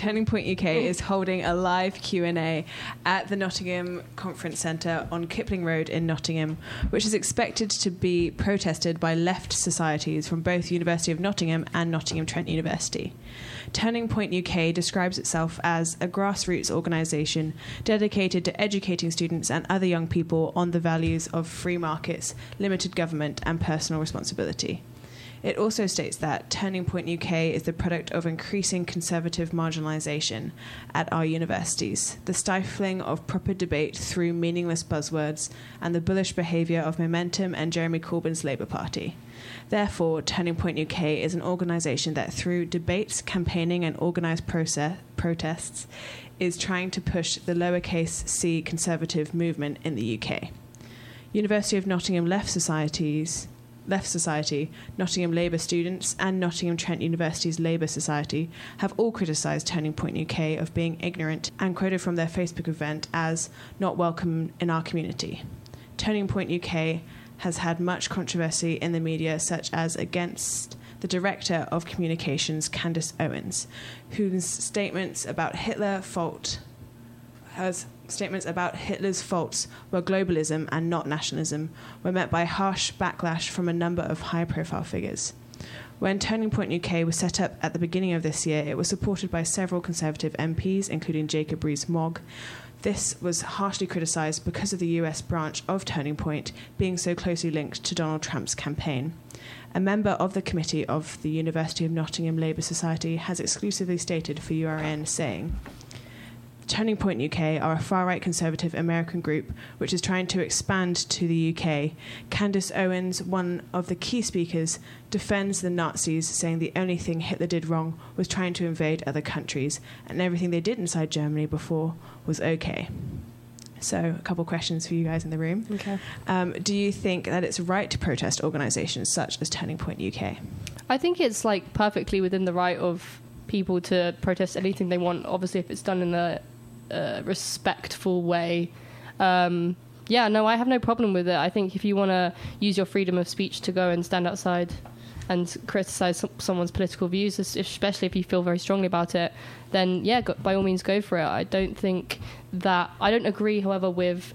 Turning Point UK is holding a live Q&A at the Nottingham Conference Centre on Kipling Road in Nottingham, which is expected to be protested by left societies from both University of Nottingham and Nottingham Trent University. Turning Point UK describes itself as a grassroots organisation dedicated to educating students and other young people on the values of free markets, limited government and personal responsibility. It also states that Turning Point UK is the product of increasing conservative marginalisation at our universities, the stifling of proper debate through meaningless buzzwords, and the bullish behaviour of Momentum and Jeremy Corbyn's Labour Party. Therefore, Turning Point UK is an organisation that, through debates, campaigning and organised protests, is trying to push the lowercase c conservative movement in the UK. University of Nottingham Left Society, Nottingham Labour students and Nottingham Trent University's Labour Society have all criticised Turning Point UK of being ignorant and quoted from their Facebook event as not welcome in our community. Turning Point UK has had much controversy in the media, such as against the Director of Communications, Candace Owens, whose statements about Hitler's faults were globalism and not nationalism were met by harsh backlash from a number of high-profile figures. When Turning Point UK was set up at the beginning of this year, it was supported by several Conservative MPs, including Jacob Rees-Mogg. This was harshly criticised because of the US branch of Turning Point being so closely linked to Donald Trump's campaign. A member of the committee of the University of Nottingham Labour Society has exclusively stated for URN, saying, Turning Point UK are a far-right conservative American group which is trying to expand to the UK. Candace Owens, one of the key speakers, defends the Nazis, saying the only thing Hitler did wrong was trying to invade other countries, and everything they did inside Germany before was okay. So, a couple questions for you guys in the room. Okay. Do you think that it's right to protest organisations such as Turning Point UK? I think it's perfectly within the right of people to protest anything they want, obviously if it's done in a respectful way. I have no problem with it. I think if you want to use your freedom of speech to go and stand outside and criticise someone's political views, especially if you feel very strongly about it, then by all means go for it. I don't agree, however, with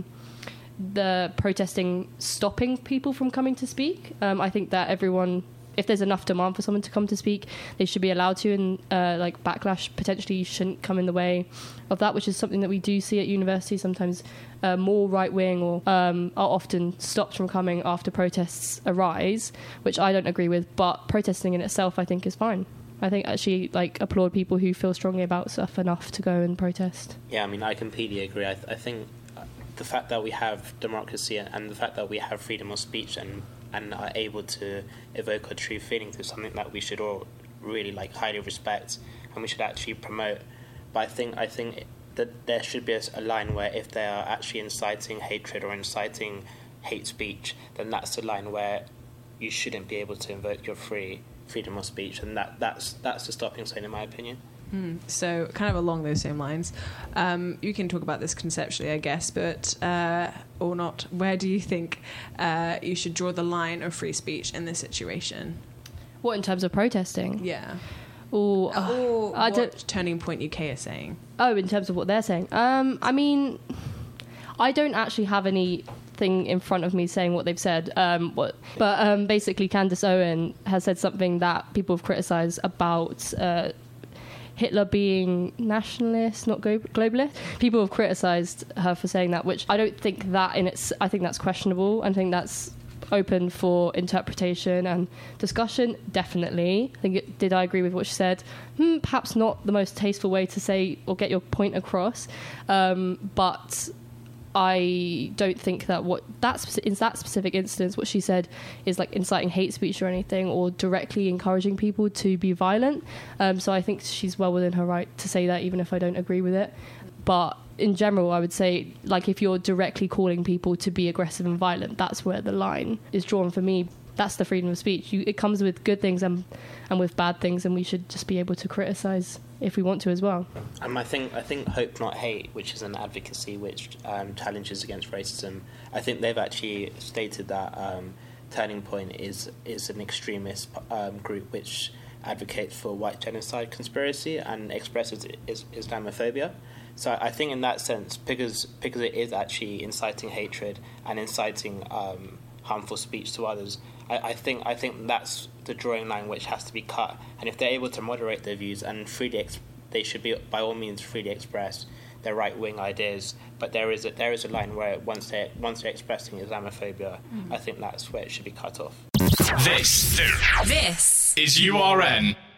the protesting stopping people from coming to speak. I think that everyone, if there's enough demand for someone to come to speak, they should be allowed to, and backlash potentially shouldn't come in the way of that, which is something that we do see at university. Sometimes more right-wing or are often stopped from coming after protests arise, which I don't agree with, but protesting in itself I think is fine. I think actually applaud people who feel strongly about stuff enough to go and protest. Yeah, I mean, I completely agree. I think the fact that we have democracy and the fact that we have freedom of speech and are able to evoke our true feelings is something that we should all really highly respect and we should actually promote. But I think that there should be a line where if they are actually inciting hatred or inciting hate speech, then that's the line where you shouldn't be able to invoke your freedom of speech, and that's the stopping sign in my opinion. So kind of along those same lines, you can talk about this conceptually, I guess, but or not. Where do you think you should draw the line of free speech in this situation? What, in terms of protesting? Yeah. Or what Turning Point UK is saying. Oh, in terms of what they're saying. I mean, I don't actually have anything in front of me saying what they've said. But basically, Candace Owen has said something that people have criticised about Hitler being nationalist, not globalist. People have criticised her for saying that, which I don't think that I think that's questionable. I think that's open for interpretation and discussion, definitely. Did I agree with what she said? Perhaps not the most tasteful way to say or get your point across, but I don't think that in that specific instance, what she said is inciting hate speech or anything, or directly encouraging people to be violent. So I think she's well within her right to say that, even if I don't agree with it. But in general, I would say, if you're directly calling people to be aggressive and violent, that's where the line is drawn for me. That's the freedom of speech. It comes with good things and with bad things, and we should just be able to criticise if we want to as well. I think Hope Not Hate, which is an advocacy which challenges against racism, I think they've actually stated that Turning Point is an extremist group which advocates for white genocide conspiracy and expresses Islamophobia. So I think in that sense, because it is actually inciting hatred and inciting harmful speech to others, I think that's the drawing line which has to be cut. And if they're able to moderate their views and they should be by all means freely express their right-wing ideas. But there is a line where once they're expressing Islamophobia, I think that's where it should be cut off. This is URN.